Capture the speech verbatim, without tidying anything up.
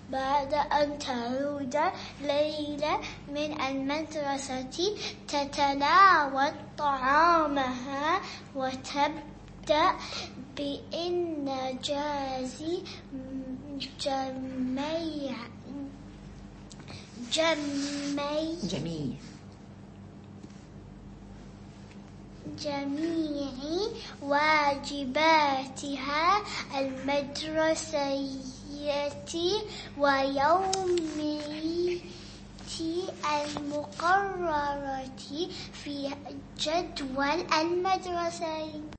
بعد أن تعود ليلى من المدرسة تتناول طعامها وتبدأ بإنجاز جميع جميع جميع جميع واجباتها المدرسية ويومية المقررة في جدول المدرسة.